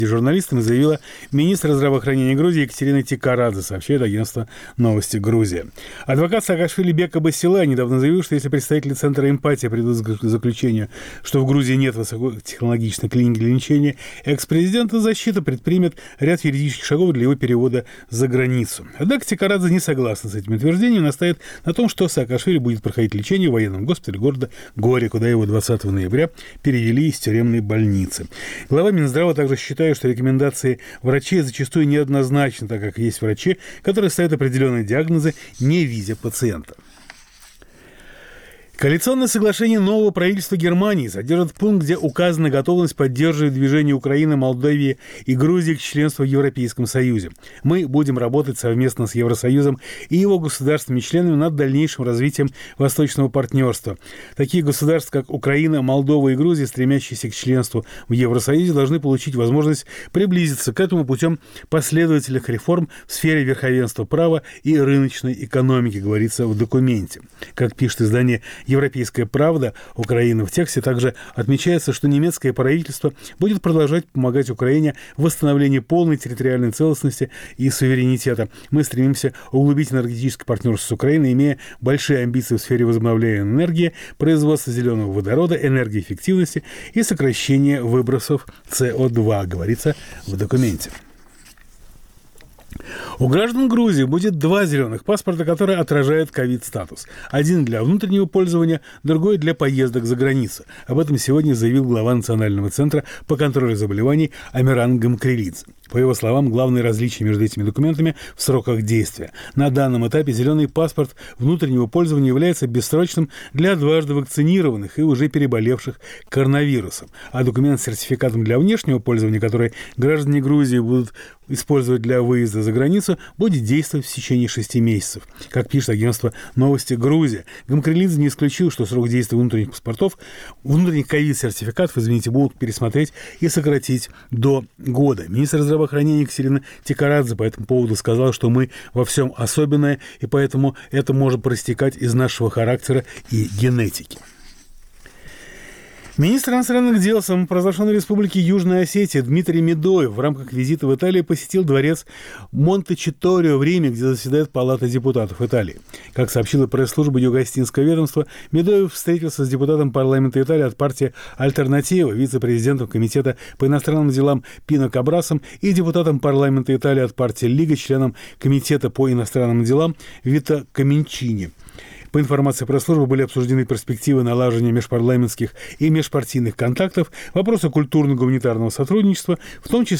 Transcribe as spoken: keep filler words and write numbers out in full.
журналистам заявила министр здравоохранения Грузии Екатерина Тикарадзе, сообщает агентство «Новости Грузия». Адвокат Саакашвили Бека Басила недавно заявил, что если представители Центра «Эмпатия» придут к заключению, что в Грузии нет высокотехнологичной клиники для лечения экс-президента, защита предпримет ряд юридических шагов для его перевода за границу. Однако Тикарадзе не согласна с этим утверждением и настаивает на том, что Саакашвили будет проходить лечение в военном госпитале города Гори, куда его двадцатого ноября перевели из тюремной больницы. Глава Минздрава также считает, что рекомендации врачей зачастую неоднозначны, так как есть врачи, которые ставят определенные диагнозы, не видя пациента. Коалиционное соглашение нового правительства Германии содержит пункт, где указана готовность поддерживать движение Украины, Молдавии и Грузии к членству в Европейском Союзе. Мы будем работать совместно с Евросоюзом и его государствами-членами над дальнейшим развитием восточного партнерства. Такие государства, как Украина, Молдова и Грузия, стремящиеся к членству в Евросоюзе, должны получить возможность приблизиться к этому путем последовательных реформ в сфере верховенства права и рыночной экономики, говорится в документе. Как пишет издание «Европейская правда» Украины, в тексте также отмечается, что немецкое правительство будет продолжать помогать Украине в восстановлении полной территориальной целостности и суверенитета. Мы стремимся углубить энергетическое партнерство с Украиной, имея большие амбиции в сфере возобновляемой энергии, производства зеленого водорода, энергоэффективности и сокращения выбросов С О два, говорится в документе. У граждан Грузии будет два зеленых паспорта, которые отражают ковид-статус. Один для внутреннего пользования, другой для поездок за границу. Об этом сегодня заявил глава Национального центра по контролю заболеваний Амиран Гамкрелидзе. По его словам, главное различие между этими документами в сроках действия. На данном этапе зеленый паспорт внутреннего пользования является бессрочным для дважды вакцинированных и уже переболевших коронавирусом. А документ с сертификатом для внешнего пользования, который граждане Грузии будут использовать для выезда за границу, будет действовать в течение шести месяцев. Как пишет агентство «Новости Грузия», Гамкрелидзе не исключил, что срок действия внутренних паспортов, внутренних ковид-сертификатов, извините, будут пересмотреть и сократить до года. Министр здравоохранения Екатерина Тикарадзе по этому поводу сказала, что мы во всем особенное, и поэтому это может проистекать из нашего характера и генетики. Министр иностранных дел самопровозглашенной республики Южная Осетия Дмитрий Медоев в рамках визита в Италию посетил дворец Монте-Читорио в Риме, где заседает Палата депутатов Италии. Как сообщила пресс-служба Юго-Осетинского ведомства, Медоев встретился с депутатом парламента Италии от партии «Альтернатива», вице-президентом комитета по иностранным делам Пино Кабрасом и депутатом парламента Италии от партии «Лига», членом комитета по иностранным делам Вито Каминчини. По информации пресс-службы, были обсуждены перспективы налаживания межпарламентских и межпартийных контактов, вопросы культурно-гуманитарного сотрудничества, в том числе